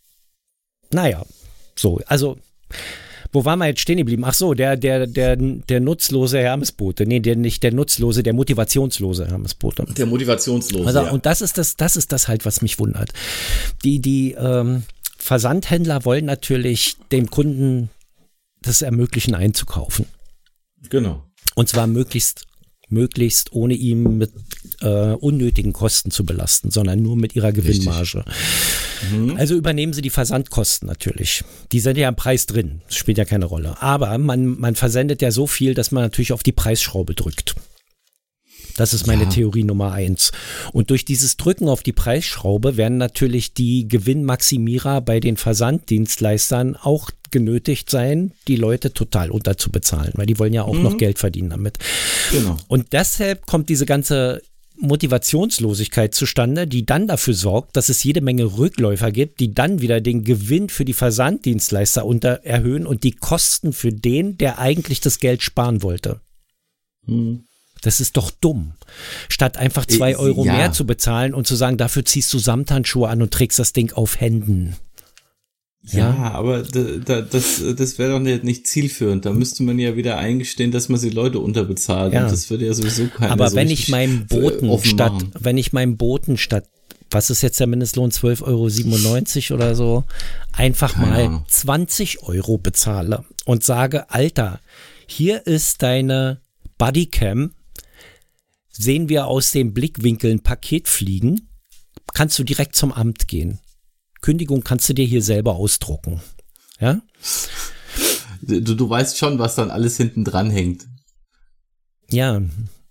Naja, so, also, wo waren wir jetzt stehen geblieben? Ach so, der, der, der, der nutzlose Hermesbote. Nee, der nicht der nutzlose, der motivationslose Hermesbote. Der Motivationslose, Also, ja. und das ist das, das ist das halt, was mich wundert. Die, die ähm, Versandhändler wollen natürlich dem Kunden das ermöglichen, einzukaufen. Genau. Und zwar möglichst, möglichst ohne ihn mit äh, unnötigen Kosten zu belasten, sondern nur mit ihrer Gewinnmarge. Also übernehmen sie die Versandkosten natürlich. Die sind ja im Preis drin. Das spielt ja keine Rolle. Aber man, man versendet ja so viel, dass man natürlich auf die Preisschraube drückt. Das ist meine Ja. Theorie Nummer eins. Und durch dieses Drücken auf die Preisschraube werden natürlich die Gewinnmaximierer bei den Versanddienstleistern auch genötigt sein, die Leute total unterzubezahlen, weil die wollen ja auch noch Geld verdienen damit. Genau. Und deshalb kommt diese ganze Motivationslosigkeit zustande, die dann dafür sorgt, dass es jede Menge Rückläufer gibt, die dann wieder den Gewinn für die Versanddienstleister unter erhöhen und die Kosten für den, der eigentlich das Geld sparen wollte. Mhm. Das ist doch dumm. Statt einfach zwei Äh, Euro ja. mehr zu bezahlen und zu sagen, dafür ziehst du Samthandschuhe an und trägst das Ding auf Händen. Ja, aber da, da, das, das wäre doch nicht, nicht zielführend. Da müsste man ja wieder eingestehen, dass man die Leute unterbezahlt. Ja. Und das würde ja sowieso keiner Aber so wenn richtig, ich meinem äh, Boten offen statt, machen. wenn ich meinem Boten statt, was ist jetzt der Mindestlohn, zwölf Euro siebenundneunzig oder so, einfach Keine mal Ahnung. zwanzig Euro bezahle und sage, Alter, hier ist deine Bodycam, sehen wir aus dem Blickwinkel ein Paket fliegen, kannst du direkt zum Amt gehen. Kündigung kannst du dir hier selber ausdrucken. Ja? Du, du weißt schon, was dann alles hinten dran hängt. Ja,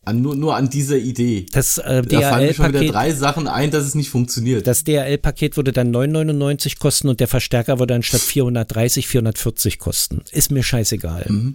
An, nur, nur an dieser Idee. Das äh, da fallen mir schon wieder D H L-Paket, drei Sachen ein, dass es nicht funktioniert. das D H L-Paket würde dann neun neunundneunzig kosten und der Verstärker würde dann statt vierhundertdreißig, vierhundertvierzig kosten. Ist mir scheißegal. Mhm.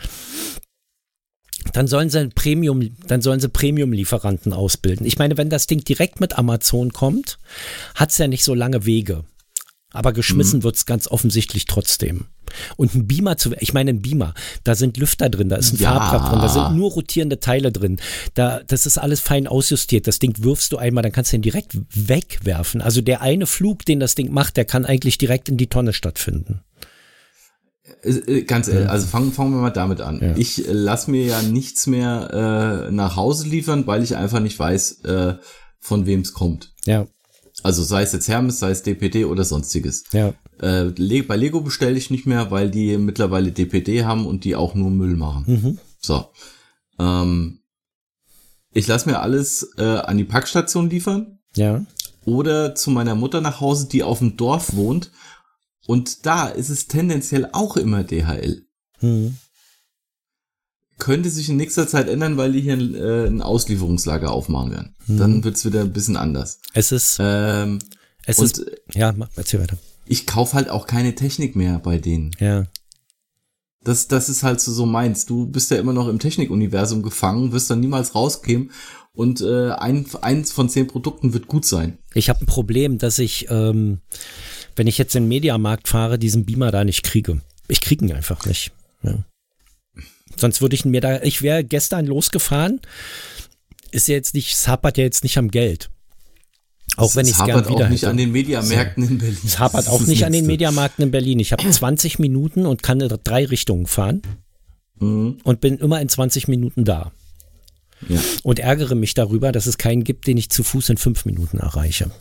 Dann sollen sie ein Premium, dann sollen sie Premium-Lieferanten ausbilden. Ich meine, wenn das Ding direkt mit Amazon kommt, hat's ja nicht so lange Wege. Aber geschmissen mhm. wird's ganz offensichtlich trotzdem. Und ein Beamer zu, ich meine ein Beamer, da sind Lüfter drin, da ist ein Ja. Farbrad drin, da sind nur rotierende Teile drin. Da, das ist alles fein ausjustiert. Das Ding wirfst du einmal, dann kannst du ihn direkt wegwerfen. Also der eine Flug, den das Ding macht, der kann eigentlich direkt in die Tonne stattfinden. Äh, Ganz ehrlich, also fangen, fangen wir mal damit an. Ja. Ich äh, lasse mir ja nichts mehr äh, nach Hause liefern, weil ich einfach nicht weiß, äh, von wem es kommt. Ja, Also sei es jetzt Hermes, sei es D P D oder sonstiges. ja. Äh, Le- bei Lego bestelle ich nicht mehr, weil die mittlerweile D P D haben und die auch nur Müll machen. Mhm. So. Ähm, ich lasse mir alles äh, an die Packstation liefern Ja. oder zu meiner Mutter nach Hause, die auf dem Dorf wohnt. Und da ist es tendenziell auch immer D H L. Mhm. Könnte sich in nächster Zeit ändern, weil die hier äh, ein Auslieferungslager aufmachen werden. Mhm. Dann wird's wieder ein bisschen anders. Es ist, Ähm, es und ist, ja, mach, erzähl weiter. ich kaufe halt auch keine Technik mehr bei denen. Ja. Das, das ist halt so, so meins. Du bist ja immer noch im Technikuniversum gefangen, wirst dann niemals rausgehen und äh, ein, eins von zehn Produkten wird gut sein. Ich habe ein Problem, dass ich, ähm, wenn ich jetzt in den Mediamarkt fahre, diesen Beamer da nicht kriege. Ich kriege ihn einfach nicht. Ja. Sonst würde ich ihn mir da, ich wäre gestern losgefahren, ist ja jetzt nicht, es hapert ja jetzt nicht am Geld. Auch wenn ich es gern wieder auch nicht hätte. an den Mediamärkten in Berlin. Es hapert auch Das ist nicht das an den Nächste. Mediamärkten in Berlin. Ich habe zwanzig Minuten und kann in drei Richtungen fahren Mhm. und bin immer in zwanzig Minuten da. Ja. Und ärgere mich darüber, dass es keinen gibt, den ich zu Fuß in fünf Minuten erreiche.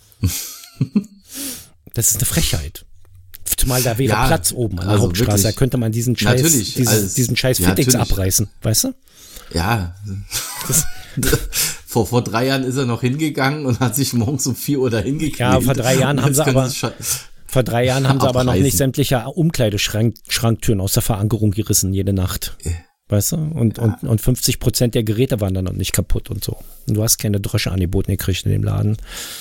Das ist eine Frechheit. Zumal da wäre Ja, Platz oben an der also Hauptstraße, wirklich. da könnte man diesen Scheiß, Natürlich, dieses, alles- diesen Scheiß ja, Fittings natürlich. abreißen, weißt du? Ja. vor, vor drei Jahren ist er noch hingegangen und hat sich morgens um vier Uhr dahin gekniet. Ja, vor drei Jahren Und haben jetzt sie können aber- scha- Vor drei Jahren haben sie aber noch Abreißen. nicht sämtliche Umkleideschranktüren aus der Verankerung gerissen, jede Nacht. Weißt du? Und, und, und fünfzig Prozent der Geräte waren dann noch nicht kaputt und so. Und du hast keine Drösche angeboten gekriegt in dem Laden.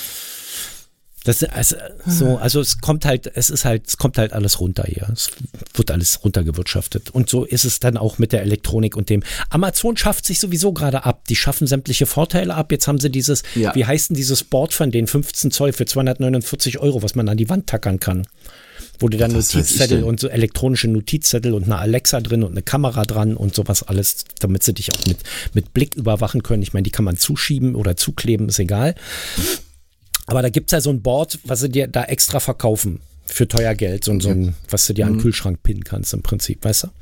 Das ist also, so, also es kommt halt, es ist halt, es kommt halt alles runter hier. Es wird alles runtergewirtschaftet. Und so ist es dann auch mit der Elektronik und dem. Amazon schafft sich sowieso gerade ab. Die schaffen sämtliche Vorteile ab. Jetzt haben sie dieses, Ja. wie heißt denn dieses Board von den fünfzehn Zoll für zweihundertneunundvierzig Euro, was man an die Wand tackern kann. Wo du dann Was weiß ich Notizzettel denn? und so elektronische Notizzettel und eine Alexa drin und eine Kamera dran und sowas alles, damit sie dich auch mit, mit Blick überwachen können. Ich meine, die kann man zuschieben oder zukleben, ist egal. Aber da gibt's ja so ein Board, was sie dir da extra verkaufen für teuer Geld, so, so ein, was du dir an den Kühlschrank pinnen kannst im Prinzip, weißt du?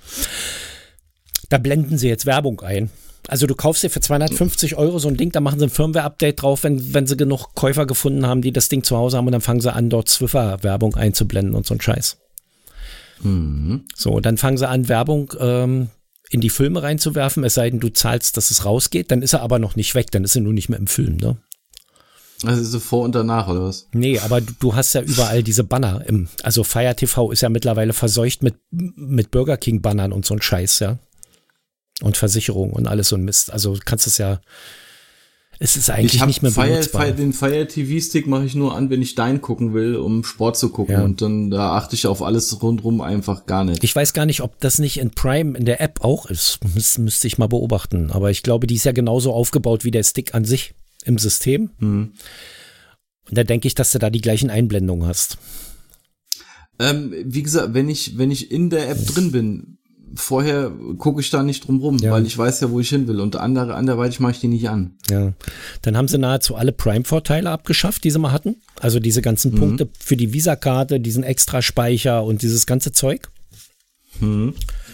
Da blenden sie jetzt Werbung ein. Also du kaufst dir für zweihundertfünfzig Euro so ein Ding, da machen sie ein Firmware-Update drauf, wenn, wenn sie genug Käufer gefunden haben, die das Ding zu Hause haben und dann fangen sie an, dort Swiffer-Werbung einzublenden und so ein Scheiß. Mhm. So, dann fangen sie an, Werbung ähm, in die Filme reinzuwerfen, es sei denn, du zahlst, dass es rausgeht, dann ist er aber noch nicht weg, dann ist er nur nicht mehr im Film, ne? Also so vor und danach, oder was? Nee, aber du, du hast ja überall diese Banner. Im, also Fire T V ist ja mittlerweile verseucht mit, mit Burger King Bannern und so ein Scheiß, ja. Und Versicherung und alles so ein Mist. Also du kannst es ja, es ist eigentlich Ich hab nicht mehr Fire, benutzbar. Fire, den Fire T V-Stick mache ich nur an, wenn ich Dein gucken will, um Sport zu gucken. Ja. Und dann da achte ich auf alles rundrum einfach gar nicht. Ich weiß gar nicht, ob das nicht in Prime in der App auch ist. Müs, müsste ich mal beobachten. Aber ich glaube, die ist ja genauso aufgebaut wie der Stick an sich im System. Mhm. Und da denke ich, dass du da die gleichen Einblendungen hast. Ähm, wie gesagt, wenn ich, wenn ich in der App drin bin, vorher gucke ich da nicht drum rum, Ja. weil ich weiß ja, wo ich hin will. Und andere, anderweitig mache ich die nicht an. Ja, dann haben sie nahezu alle Prime-Vorteile abgeschafft, die sie mal hatten. Also diese ganzen Mhm. Punkte für die Visa-Karte, diesen Extraspeicher und dieses ganze Zeug. Mhm.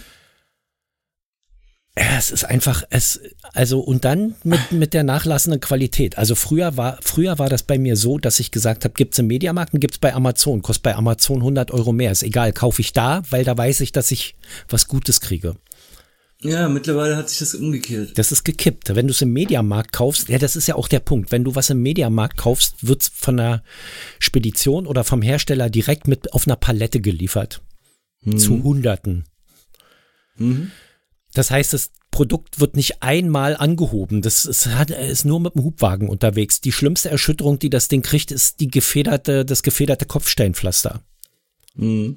Ja, es ist einfach, es, also und dann mit, mit der nachlassenden Qualität. Also früher war, früher war das bei mir so, dass ich gesagt habe, gibt's im Mediamarkt und gibt's bei Amazon. Kostet bei Amazon hundert Euro mehr. Ist egal, kaufe ich da, weil da weiß ich, dass ich was Gutes kriege. Ja, mittlerweile hat sich das umgekehrt. Das ist gekippt. Wenn du es im Mediamarkt kaufst, ja, das ist ja auch der Punkt. Wenn du was im Mediamarkt kaufst, wird's von der Spedition oder vom Hersteller direkt mit auf einer Palette geliefert. Mhm. Zu Hunderten. Mhm. Das heißt, es Produkt wird nicht einmal angehoben. Das ist, hat, ist nur mit dem Hubwagen unterwegs. Die schlimmste Erschütterung, die das Ding kriegt, ist die gefederte, das gefederte Kopfsteinpflaster. Mhm.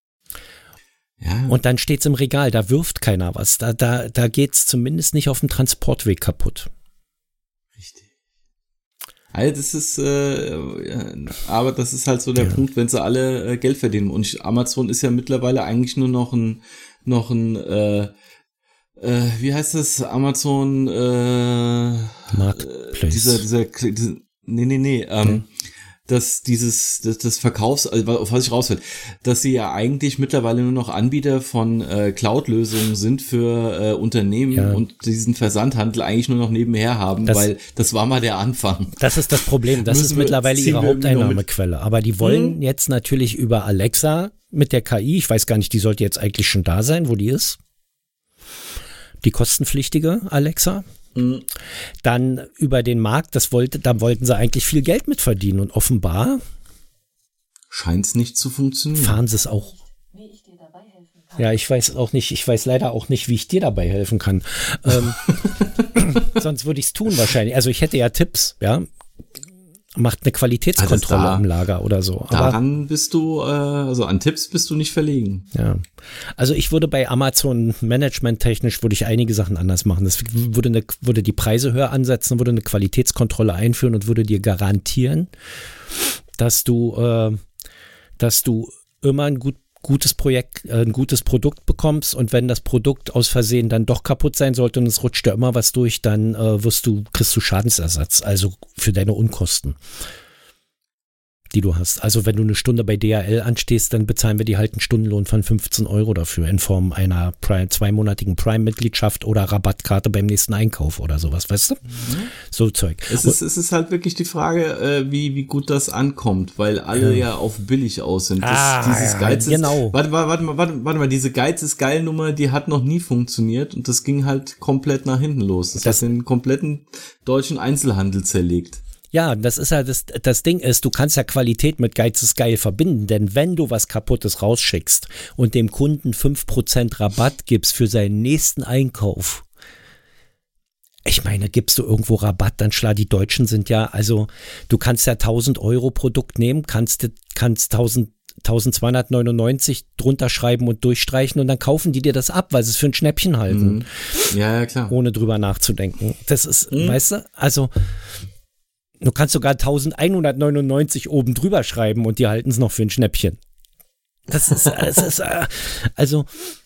Ja. Und dann steht's im Regal, da wirft keiner was. Da, da, da geht's zumindest nicht auf dem Transportweg kaputt. Richtig. Also das ist, äh, ja, aber das ist halt so der Ja. Punkt, wenn sie alle äh, Geld verdienen. Und ich, Amazon ist ja mittlerweile eigentlich nur noch ein, noch ein, äh, äh, wie heißt das? Amazon, äh, Marketplace. äh, dieser, dieser, dieser, nee, nee, nee, ähm, Okay. dass dieses, das, das Verkaufs, also auf was ich raus will, dass sie ja eigentlich mittlerweile nur noch Anbieter von äh, Cloud-Lösungen sind für äh, Unternehmen Ja. und diesen Versandhandel eigentlich nur noch nebenher haben, Das- weil das war mal der Anfang. Das ist das Problem. Das Müssen ist wir- mittlerweile ziehen ihre wir irgendwie noch mit. Haupteinnahmequelle. Aber die wollen Mhm. jetzt natürlich über Alexa mit der K I, ich weiß gar nicht, die sollte jetzt eigentlich schon da sein, wo die ist. Die kostenpflichtige Alexa. Mhm. Dann über den Markt, das wollte, da wollten sie eigentlich viel Geld mit verdienen. Und offenbar Scheint's nicht zu funktionieren. fahren sie es auch. Ja, ich weiß auch nicht, ich weiß leider auch nicht, wie ich dir dabei helfen kann. Ähm, sonst würde ich es tun wahrscheinlich. Also ich hätte ja Tipps, ja. Macht eine Qualitätskontrolle Ah, das da- im Lager oder so. Aber Daran bist du, äh, also an Tipps bist du nicht verlegen. ja, also ich würde bei Amazon managementtechnisch würde ich einige Sachen anders machen. Das würde, eine, würde die Preise höher ansetzen, würde eine Qualitätskontrolle einführen und würde dir garantieren, dass du, äh, dass du immer ein gut, gutes Projekt, äh, ein gutes Produkt bekommst und wenn das Produkt aus Versehen dann doch kaputt sein sollte und es rutscht da immer was durch, dann äh, wirst du, kriegst du Schadensersatz, also für deine Unkosten, die du hast. Also wenn du eine Stunde bei D H L anstehst, dann bezahlen wir dir halt einen Stundenlohn von fünfzehn Euro dafür in Form einer Prime, zweimonatigen Prime-Mitgliedschaft oder Rabattkarte beim nächsten Einkauf oder sowas, weißt du? Mhm. So Zeug. Es ist, es ist halt wirklich die Frage, äh, wie, wie gut das ankommt, weil alle ja, ja auf billig aus sind. Das, Ah, dieses ja, Geiz ist, genau. warte, warte, warte, mal, warte, warte mal, diese Geiz ist geil Nummer, die hat noch nie funktioniert und das ging halt komplett nach hinten los. Das, Das- hat den kompletten deutschen Einzelhandel zerlegt. Ja, das ist ja das, das Ding ist, du kannst ja Qualität mit Geiz ist geil verbinden, denn wenn du was Kaputtes rausschickst und dem Kunden fünf Prozent Rabatt gibst für seinen nächsten Einkauf, ich meine, gibst du irgendwo Rabatt, dann schlag, die Deutschen sind ja, also du kannst ja tausend Euro Produkt nehmen, kannst, kannst tausend eintausendzweihundertneunundneunzig drunter schreiben und durchstreichen und dann kaufen die dir das ab, weil sie es für ein Schnäppchen halten, Mhm. Ja, ja, klar. ohne drüber nachzudenken. Das ist, Mhm. weißt du, also du kannst sogar eintausendeinhundertneunundneunzig oben drüber schreiben und die halten es noch für ein Schnäppchen. Das ist, das ist äh, also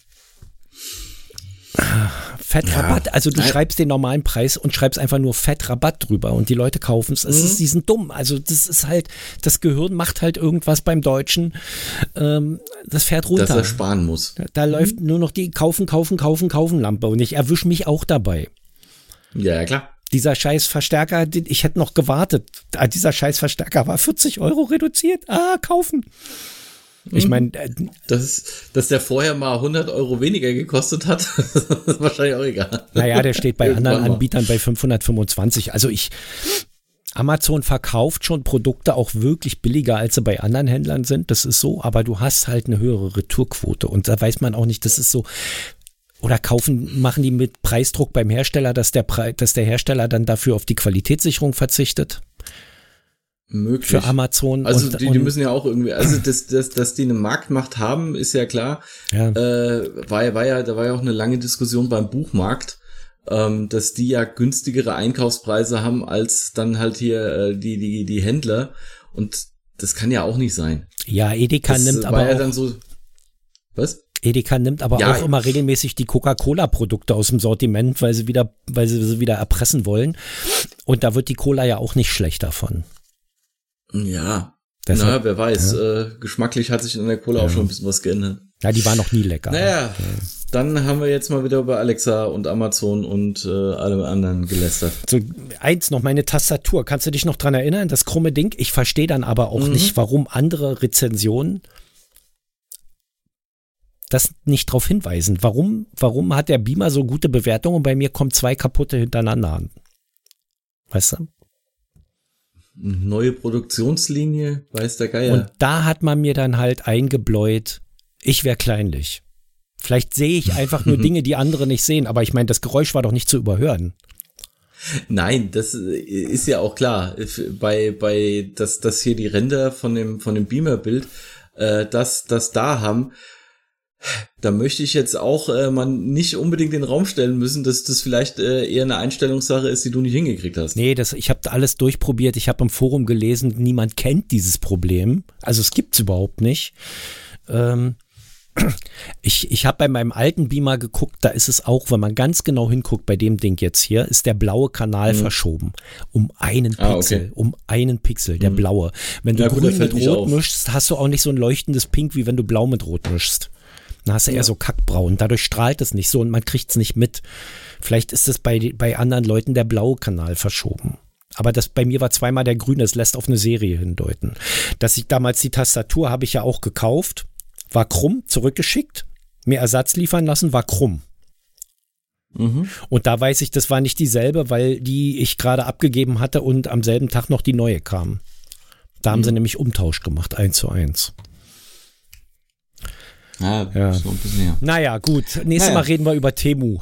Fettrabatt, also du Nein. schreibst den normalen Preis und schreibst einfach nur Fettrabatt drüber und die Leute kaufen es. Es ist, die sind dumm. Also das ist halt, das Gehirn macht halt irgendwas beim Deutschen. Ähm, das fährt runter. Dass er sparen muss. Da läuft nur noch die kaufen, kaufen, kaufen, kaufen Lampe und ich erwische mich auch dabei. Ja, ja, klar. Dieser scheiß Verstärker, den- ich hätte noch gewartet. Ah, dieser scheiß Verstärker war vierzig Euro reduziert. Ah, kaufen. Ich meine, äh, Dass, dass der vorher mal hundert Euro weniger gekostet hat, ist wahrscheinlich auch egal. naja, der steht bei Irgendwann anderen mal. Anbietern bei fünfhundertfünfundzwanzig. Also ich, Amazon verkauft schon Produkte auch wirklich billiger, als sie bei anderen Händlern sind. Das ist so, aber du hast halt eine höhere Retourquote und da weiß man auch nicht, das ist so. Oder kaufen, machen die mit Preisdruck beim Hersteller, dass der, Pre dass der Hersteller dann dafür auf die Qualitätssicherung verzichtet Möglich. für Amazon. Also und, die, die müssen ja auch irgendwie, also dass, dass, dass die eine Marktmacht haben, ist ja klar. Ja. Äh, war, ja- war ja, da war ja auch eine lange Diskussion beim Buchmarkt, ähm, dass die ja günstigere Einkaufspreise haben als dann halt hier äh, die, die, die Händler. Und das kann ja auch nicht sein. ja, Edeka Das nimmt war aber ja auch dann so. Was? Edeka nimmt aber Ja. auch immer regelmäßig die Coca-Cola-Produkte aus dem Sortiment, weil sie wieder, weil sie sie wieder erpressen wollen. Und da wird die Cola ja auch nicht schlecht davon. Ja. Deshalb- Na, wer weiß. Äh, geschmacklich hat sich in der Cola auch schon ein bisschen was geändert. Ja, die war noch nie lecker. Naja, dann haben wir jetzt mal wieder über Alexa und Amazon und äh, alle anderen gelästert. So, eins noch, meine Tastatur. Kannst du dich noch dran erinnern? Das krumme Ding. Ich verstehe dann aber auch Mhm. nicht, warum andere Rezensionen das nicht drauf hinweisen. Warum, warum hat der Beamer so gute Bewertungen und bei mir kommen zwei kaputte hintereinander an? Weißt du? Neue Produktionslinie, weiß der Geier. Und da hat man mir dann halt eingebläut, ich wäre kleinlich. Vielleicht sehe ich einfach nur Dinge, die andere nicht sehen. Aber ich meine, das Geräusch war doch nicht zu überhören. Nein, das ist ja auch klar. Bei, bei, dass, dass hier die Ränder von dem, von dem Beamer-Bild, äh, das, das da haben, da möchte ich jetzt auch äh, man nicht unbedingt in den Raum stellen müssen, dass das vielleicht äh, eher eine Einstellungssache ist, die du nicht hingekriegt hast. Nee, das, ich habe da alles durchprobiert. Ich habe im Forum gelesen, niemand kennt dieses Problem. Also es gibt's überhaupt nicht. Ähm, ich ich habe bei meinem alten Beamer geguckt, da ist es auch, wenn man ganz genau hinguckt, bei dem Ding jetzt hier, ist der blaue Kanal mhm. verschoben. Um einen Pixel. Ah, okay. Um einen Pixel, der mhm. blaue. Wenn du ja, grün gut, mit rot mischst, hast du auch nicht so ein leuchtendes Pink, wie wenn du blau mit rot mischst. Dann hast du eher ja. so kackbraun. Dadurch strahlt es nicht so und man kriegt es nicht mit. Vielleicht ist es bei, bei anderen Leuten der blaue Kanal verschoben. Aber das bei mir war zweimal der grüne. Es lässt auf eine Serie hindeuten. Dass ich damals die Tastatur habe ich ja auch gekauft. War krumm, zurückgeschickt. Mir Ersatz liefern lassen, war krumm. Mhm. Und da weiß ich, das war nicht dieselbe, weil die ich gerade abgegeben hatte und am selben Tag noch die neue kam. Da haben mhm. sie nämlich Umtausch gemacht, eins zu eins. Ja, ja. So ein bisschen, ja. Naja, gut. Nächstes naja. Mal reden wir über Temu.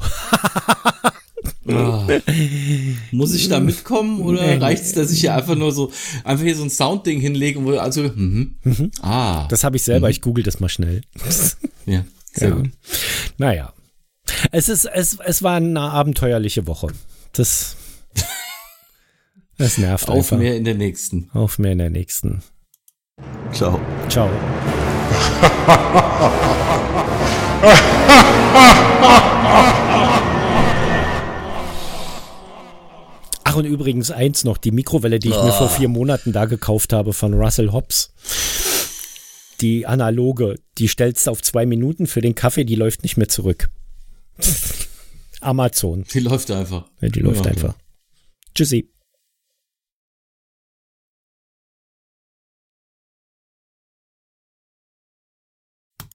Oh. Muss ich da mitkommen oder nee, reicht es, dass ich hier einfach nur so einfach hier so ein Soundding hinlege und also mhm. Mhm. ah, das habe ich selber. Mhm. Ich google das mal schnell. Ja, sehr ja. gut. Naja, es ist es es war eine abenteuerliche Woche. Das das nervt Auf einfach. mehr in der nächsten. Auf mehr in der nächsten. Ciao. Ciao. Ach, und übrigens eins noch, die Mikrowelle, die ich oh. mir vor vier Monaten da gekauft habe von Russell Hobbs. Die analoge, die stellst du auf zwei Minuten für den Kaffee, die läuft nicht mehr zurück. Amazon. Die läuft einfach. Ja, die läuft ja. einfach. Tschüssi.